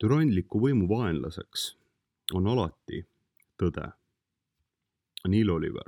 Türanliku võimu vaenlaseks on alati tõde. Neil Oliver.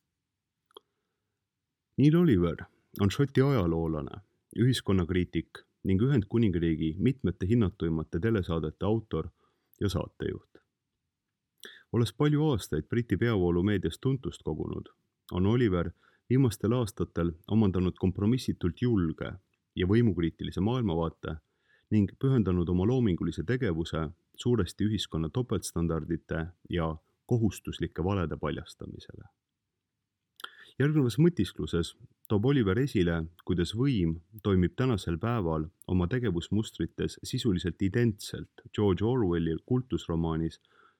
Neil Oliver on Šoti ajaloolane, ühiskonnakriitik ning Ühendkuningriigi mitmete hinnatuimate telesaadete autor ja saatejuht. Olles palju aastaid Briti peavoolumeedias tuntust kogunud, on Oliver viimastel aastatel omandanud kompromissitult julge ja võimukriitilise maailmavaate ning pühendanud oma loomingulise tegevuse suuresti ühiskonna topeltstandardite ja kohustuslike valede paljastamisele. Järgnevas mõtiskluses toob Oliver esile, kuidas võim toimib tänasel päeval oma tegevusmustrites sisuliselt identselt George Orwelli kultusromaanis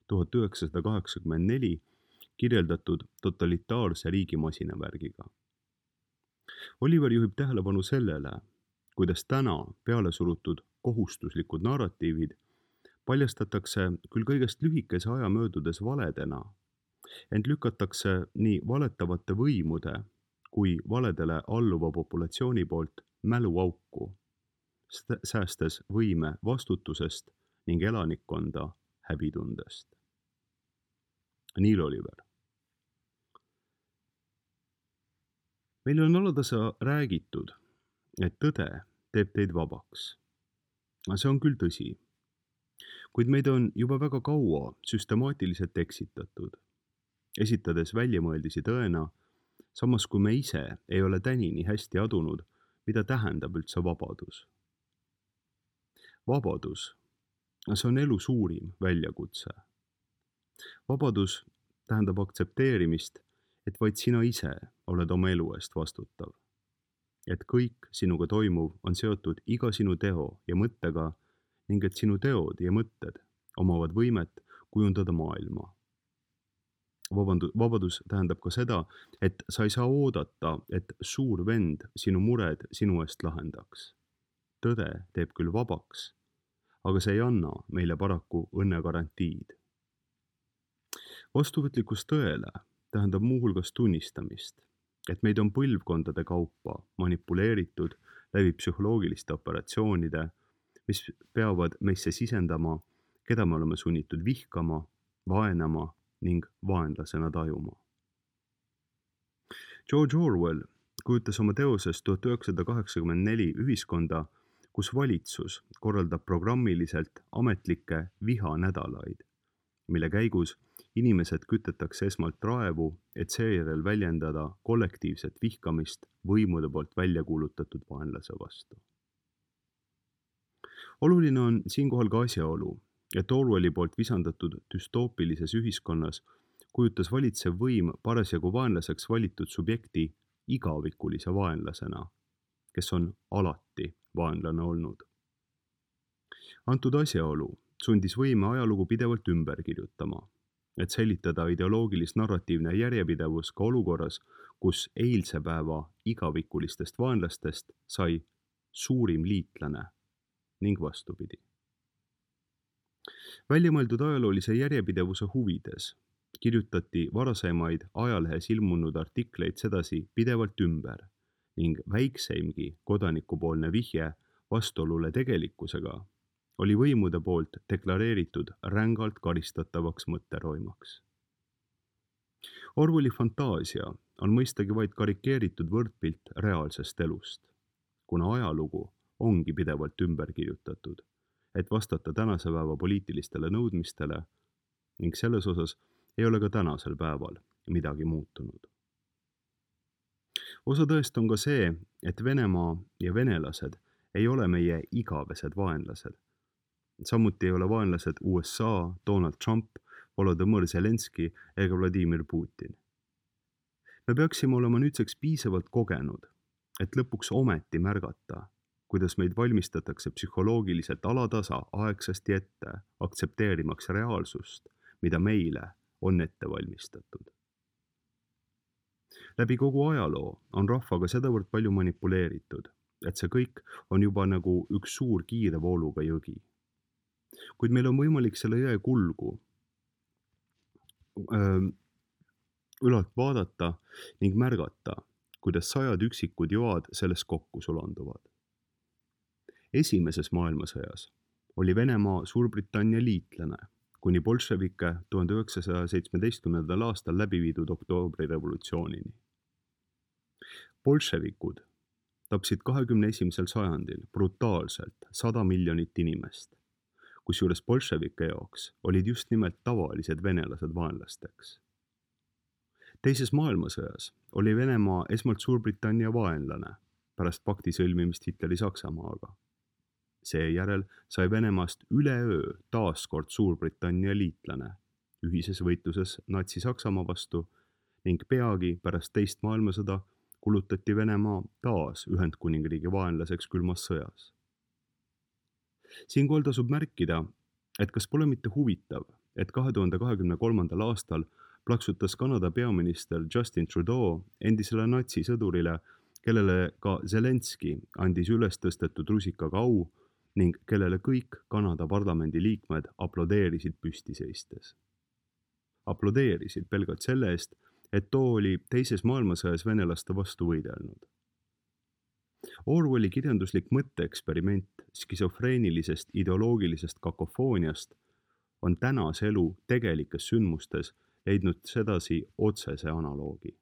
1984 kirjeldatud totalitaarse riigi masinavärgiga. Oliver juhib tähelepanu sellele, kuidas täna peale surutud kohustuslikud narratiivid paljastatakse küll kõigest lühikese aja möödudes valedena, ent lükatakse nii valetavate võimude kui valedele alluva populatsiooni poolt mäluauku, säästes võime vastutusest ning elanikkonda häbitundest. Neil Oliver. Meil on alatasa räägitud, et tõde teeb teid vabaks. See on küll tõsi, kuid meid on juba väga kaua süstemaatiliselt eksitatud, esitades väljamõeldisi tõena, samas kui me ise ei ole tänini hästi adunud, mida tähendab üldse vabadus. Vabadus, see on elu suurim väljakutse. Vabadus tähendab aktsepteerimist, et vaid sina ise oled oma elu eest vastutav. Et kõik sinuga toimuv on seotud iga sinu teo ja mõttega ning et sinu teod ja mõtted omavad võimet kujundada maailma. Vabadus tähendab ka seda, et sa ei saa oodata, et suur vend sinu mured sinu eest lahendaks. Tõde teeb küll vabaks, aga see ei anna meile paraku õnnegarantiid. Vastuvõtlikkus tõele tähendab muuhulgas tunnistamist, et meid on põlvkondade kaupa manipuleeritud läbi psühholoogiliste operatsioonide, mis peavad meisse sisendama, keda me oleme sunnitud vihkama, vaenama ning vaenlasena tajuma. George Orwell kujutas oma teoses 1984 ühiskonda, kus valitsus korraldab programmiliselt ametlikke vihanädalaid, mille käigus inimesed kütetakse esmalt raevu, et seejärel väljendada kollektiivset vihkamist võimude poolt välja kuulutatud vaenlase vastu. Oluline on siinkohal ka asjaolu, et Orwelli poolt visandatud düstoopilises ühiskonnas kujutas valitsev võim parasjagu vaenlaseks valitud subjekti igavikulise vaenlasena, kes on alati vaenlane olnud. Antud asjaolu sundis võime ajalugu pidevalt ümber kirjutama, et säilitada ideoloogilis-narratiivne järjepidevus ka olukorras, kus eilse päeva igavikulistest vaenlastest sai suurim liitlane ning vastupidi. Väljamõeldud ajaloolise järjepidevuse huvides kirjutati varasemaid ajalehes ilmunud artikleid sedasi pidevalt ümber ning väikseimgi kodanikupoolne vihje vastuolule tegelikkusega oli võimude poolt deklareeritud rängalt karistatavaks mõtteroimaks. Orwelli fantaasia on mõistagi vaid karikeeritud võrdpilt reaalsest elust, kuna ajalugu ongi pidevalt ümber kirjutatud, et vastata tänase päeva poliitilistele nõudmistele ning selles osas ei ole ka tänasel päeval midagi muutunud. Osa tõest on ka see, et Venemaa ja venelased ei ole meie igavesed vaenlased. Samuti ei ole vaenlased USA, Donald Trump, Volodõmõr Zelenski ega Vladimir Putin. Me peaksime olema nüüdseks piisavalt kogenud, et lõpuks ometi märgata, kuidas meid valmistatakse psühholoogiliselt alatasa aegsasti ette, aktsepteerimaks reaalsust, mida meile on ette valmistatud. Läbi kogu ajaloo on rahvaga sedavõrd palju manipuleeritud, et see kõik on juba nagu üks suur kiire vooluga jõgi. Kuid meil on võimalik selle jõe kulgu ülalt vaadata ning märgata, kuidas sajad üksikud joad selles kokku sulanduvad. Esimeses maailmasõjas oli Venemaa Suurbritannia liitlane kuni bolševike 1917. aastal läbi viidud oktoobrirevolutsioonini. Bolševikud tapsid 21. sajandil brutaalselt 100 miljonit inimest, kusjuures bolševike jaoks olid just nimelt tavalised venelased vaenlasteks. Teises maailmasõjas oli Venemaa esmalt Suurbritannia vaenlane pärast pakti sõlmimist Hitleri Saksamaaga. Seejärel sai Venemaast üleöö taaskord Suurbritannia liitlane ühises võitluses Natsi-Saksamaa vastu ning peagi pärast teist maailmasõda kulutati Venemaa taas Ühendkuningriigi vaenlaseks külmas sõjas. Siinkohal tasub märkida, et kas pole mitte huvitav, et 2023. aastal plaksutas Kanada peaminister Justin Trudeau endisele natsisõdurile, kellele ka Zelenski andis üles tõstetud rusikaga au ning kellele kõik Kanada parlamendi liikmed aplodeerisid püsti seistes. Aplodeerisid pelgalt selle eest, et too oli teises maailmasõjas venelaste vastu võidelnud. Orwelli kirjanduslik mõtteeksperiment skisofreenilisest ideoloogilisest kakofooniast on tänase elu tegelikes sündmustes leidnud sedasi otsese analoogi.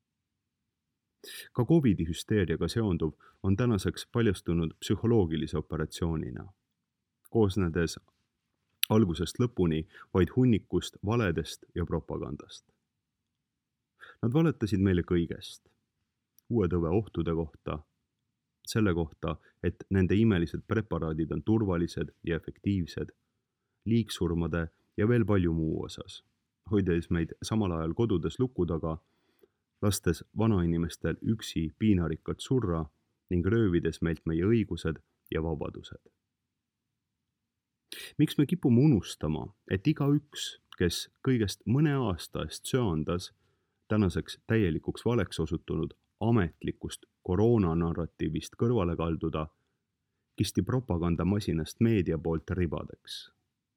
Ka COVID-i hüsteeriaga seonduv on tänaseks paljastunud psühholoogilise operatsioonina, koosnedes algusest lõpuni vaid hunnikust valedest ja propagandast. Nad valetasid meile kõigest, uue tõve ohtude kohta, selle kohta, et nende imelised preparaadid on turvalised ja efektiivsed, liigsurmade ja veel palju muu osas, hoides meid samal ajal kodudes luku taga, lastes vanainimestel üksi piinarikkalt surra ning röövides meilt meie õigused ja vabadused. Miks me kipume unustama, et igaüks, kes kõigest mõne aasta eest söandas tänaseks täielikuks valeks osutunud ametlikust koroonanarratiivist kõrvale kalduda, kisti propagandamasinast meedia poolt ribadeks.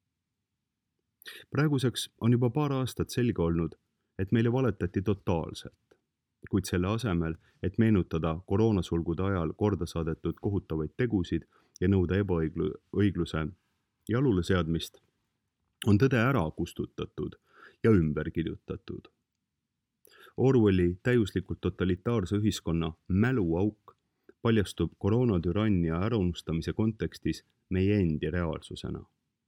Praeguseks on juba paar aastat selge olnud, et meile valetati totaalselt, kuid selle asemel, et meenutada koroonasulgude ajal korda saadetud kohutavaid tegusid ja nõuda ebaõigluse jalule seadmist, on tõde ära kustutatud ja ümber kirjutatud. Orwelli täiuslikult totalitaarse ühiskonna mäluauk paljastub koroonatürannia äraunustamise kontekstis meie endi reaalsusena.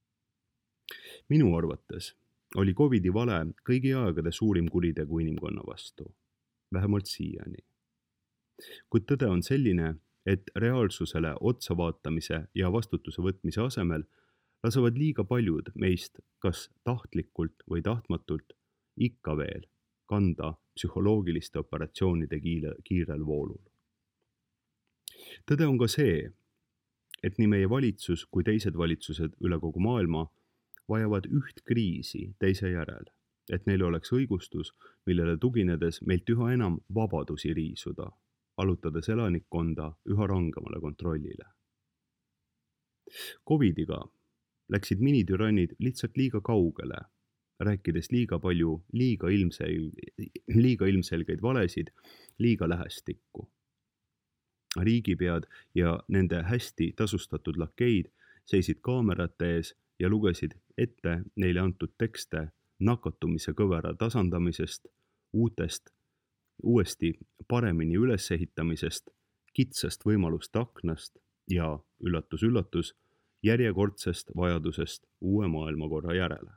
Minu arvates oli COVID-i vale kõigi aegade suurim kuritegu inimkonna vastu, vähemalt siiani. Kuid tõde on selline, et reaalsusele otsa vaatamise ja vastutuse võtmise asemel lasevad liiga paljud meist kas tahtlikult või tahtmatult ikka veel kanda psühholoogiliste operatsioonide kiirel voolul. Tõde on ka see, et nii meie valitsus kui teised valitsused üle kogu maailma vajavad üht kriisi teise järel, et neil oleks õigustus, millele tuginedes meilt üha enam vabadusi riisuda, allutades elanikkonda üha rangemale kontrollile. COVID-iga läksid minitürannid lihtsalt liiga kaugele, rääkides liiga palju liiga ilmselgeid valesid liiga lähestikku. Riigipead ja nende hästi tasustatud lakeid seisid kaamerate ees ja lugesid ette neile antud tekste nakatumise kõvera tasandamisest, uuesti paremini ülesehitamisest, kitsast võimaluste aknast ja, üllatus, järjekordsest vajadusest uue maailmakorra järele.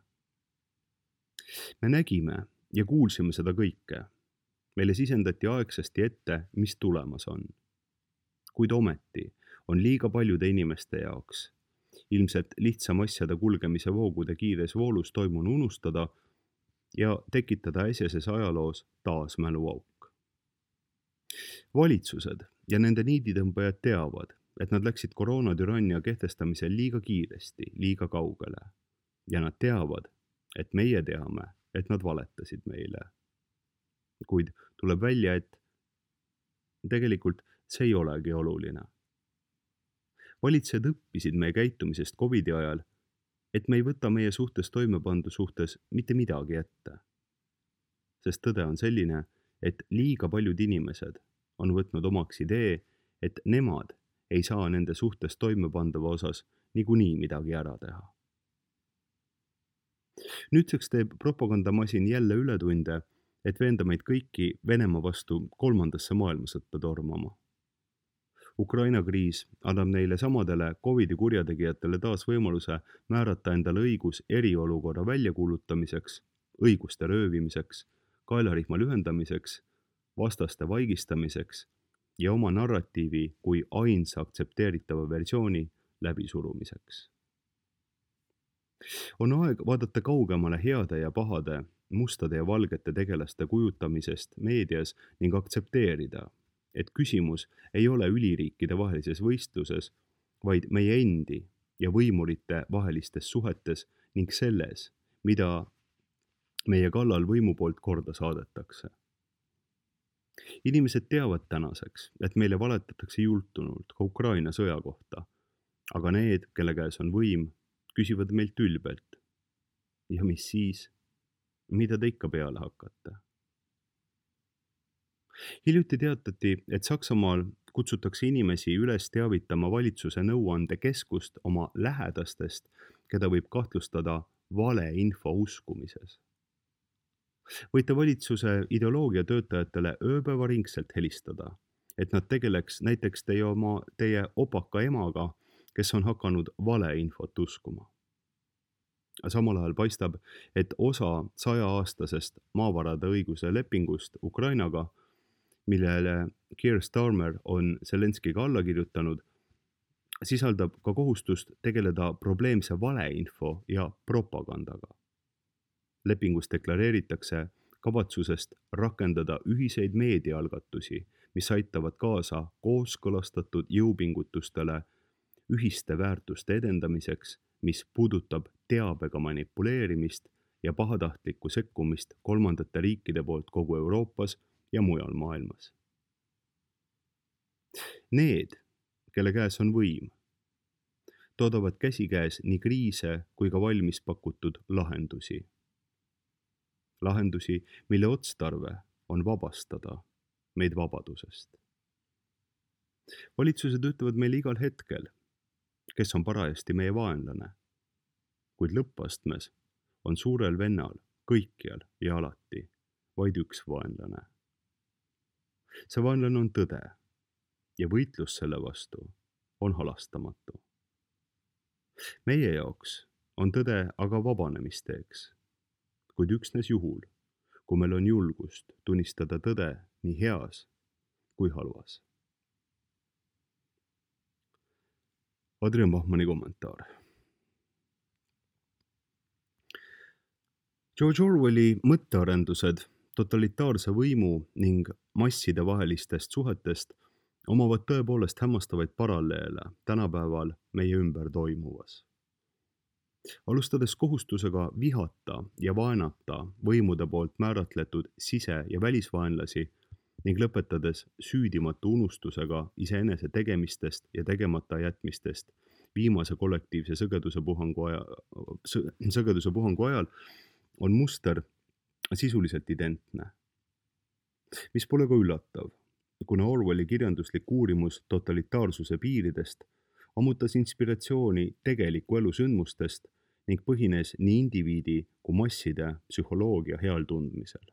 Me nägime ja kuulsime seda kõike. Meile sisendati aegsasti ette, mis tulemas on. Kuid ometi on liiga paljude inimeste jaoks ilmselt lihtsam asjade kulgemise voogude kiires voolus toimunu unustada ja tekitada äsjases ajaloos taas mäluauk. Valitsused ja nende niiditõmbajad teavad, et nad läksid koroonatürannia kehtestamisel liiga kiiresti, liiga kaugele. Ja nad teavad, et meie teame, et nad valetasid meile. Kuid tuleb välja, et tegelikult see ei olegi oluline. Valitsejad õppisid meie käitumisest COVID-i ajal, et me ei võta meie suhtes toimepandu suhtes mitte midagi ette. Sest tõde on selline, et liiga paljud inimesed on võtnud omaks idee, et nemad ei saa nende suhtes toimepandava osas niikuinii midagi ära teha. Nüüdseks teeb propagandamasin jälle ületunde, et veenda meid kõiki Venemaa vastu kolmandasse maailmasõtta tormama. Ukraina kriis annab neile samadele Covidi kurjategijatele taas võimaluse määrata endale õigus eriolukorra väljakuulutamiseks, õiguste röövimiseks, kaelarihma lühendamiseks, vastaste vaigistamiseks ja oma narratiivi kui ainsa aktsepteeritava versiooni läbisurumiseks. On aeg vaadata kaugemale heade ja pahade, mustade ja valgete tegelaste kujutamisest meedias ning aktsepteerida, et küsimus ei ole üliriikide vahelises võistluses, vaid meie endi ja võimurite vahelistes suhetes ning selles, mida meie kallal võimu poolt korda saadetakse. Inimesed teavad tänaseks, et meile valetatakse jultunult ka Ukraina sõja kohta, aga need, kelle käes on võim, küsivad meilt ülbelt. Ja mis siis? Mida te ikka peale hakkate? Hiljuti teatati, et Saksamaal kutsutakse inimesi üles teavitama valitsuse nõuandekeskust oma lähedastest, keda võib kahtlustada valeinfo uskumises. Võite valitsuse ideoloogia töötajatele ööpäevaringselt helistada, et nad tegeleks näiteks teie opaka emaga, kes on hakanud valeinfot uskuma. Samal ajal paistab, et osa 100-aastasest maavarade õiguse lepingust Ukrainaga, millele Keir Starmer on Zelenskiga alla kirjutanud, sisaldab ka kohustust tegeleda probleemse valeinfo ja propagandaga. Lepingus deklareeritakse kavatsusest rakendada ühiseid meediaalgatusi, mis aitavad kaasa kooskõlastatud jõupingutustele ühiste väärtuste edendamiseks, mis puudutab teabega manipuleerimist ja pahatahtlikku sekkumist kolmandate riikide poolt kogu Euroopas ja mujal maailmas. Need, kelle käes on võim, toodavad käsikäes nii kriise kui ka valmis pakutud lahendusi. Lahendusi, mille otstarve on vabastada meid vabadusest. Valitsused ütlevad meile igal hetkel, kes on parajasti meie vaenlane, kuid lõppastmes on suurel vennal kõikjal ja alati vaid üks vaenlane. See vaenlane on tõde ja võitlus selle vastu on halastamatu. Meie jaoks on tõde aga vabanemisteeks, kuid üksnes juhul, kui meil on julgust tunnistada tõde nii heas kui halvas. Adrian Bachmanni kommentaar. George Orwelli mõttearendused totalitaarse võimu ning masside vahelistest suhetest omavad tõepoolest hämmastavaid paralleele tänapäeval meie ümber toimuvas. Alustades kohustusega vihata ja vaenata võimude poolt määratletud sise- ja välisvaenlasi ning lõpetades süüdimatu unustusega iseenese tegemistest ja tegemata jätmistest viimase kollektiivse sõgeduse puhangu ajal on muster sisuliselt identne. Mis pole ka üllatav, kuna Orwelli kirjanduslik uurimus totalitaarsuse piiridest ammutas inspiratsiooni tegeliku elu sündmustest ning põhines nii indiviidi kui masside psühholoogia heal tundmisel.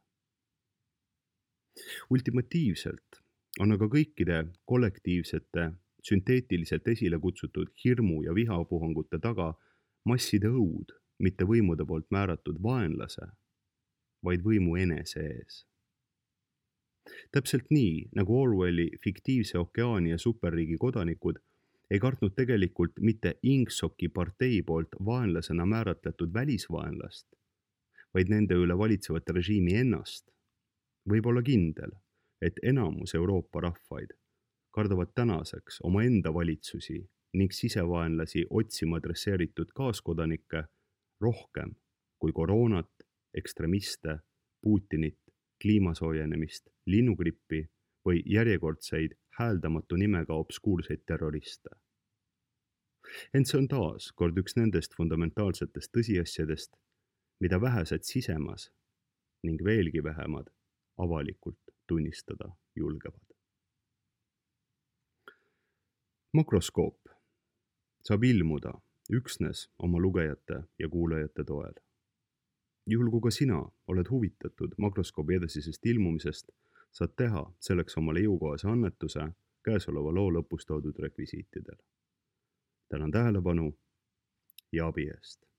Ultimatiivselt on aga kõikide kollektiivsete, sünteetiliselt esile kutsutud hirmu ja vihapuhangute taga masside õud, mitte võimude poolt määratud vaenlase, vaid võimu enese ees. Täpselt nii, nagu Orwelli fiktiivse okeaani ja superriigi kodanikud ei kartnud tegelikult mitte Ingsoki partei poolt vaenlasena määratletud välisvaenlast, vaid nende üle valitsevat režiimi ennast, võib olla kindel, et enamus Euroopa rahvaid kardavad tänaseks omaenda valitsusi ning sisevaenlasi otsima adresseeritud kaaskodanikke rohkem kui koroonat, ekstremiste, Putinit, kliimasoojenemist, linnugrippi või järjekordseid hääldamatu nimega obskuurseid terroriste. Ent see on taas kord üks nendest fundamentaalsetest tõsiasjadest, mida vähesed sisemas ning veelgi vähemad avalikult tunnistada julgevad. Makroskoop saab ilmuda üksnes oma lugejate ja kuulajate toel. Juhul kui ka sina oled huvitatud makroskoobi edasisest ilmumisest, saad teha selleks omale jõukohase annetuse käesoleva loo lõpus toodud rekvisiitidel. Tänan tähelepanu ja abi eest!